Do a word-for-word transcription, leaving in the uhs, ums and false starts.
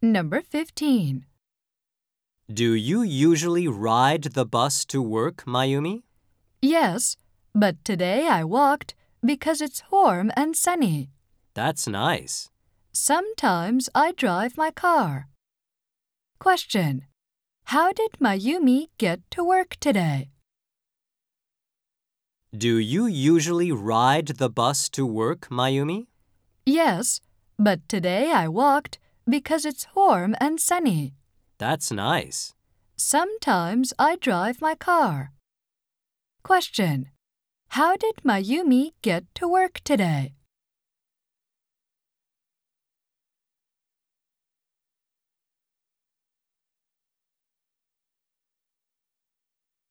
Number fifteen. Do you usually ride the bus to work, Mayumi? Yes, but today I walked because it's warm and sunny. That's nice. Sometimes I drive my car. Question. How did Mayumi get to work today? Do you usually ride the bus to work, Mayumi? Yes, but today I walked because it's warm and sunny. That's nice. Sometimes I drive my car. Question. How did Mayumi get to work today?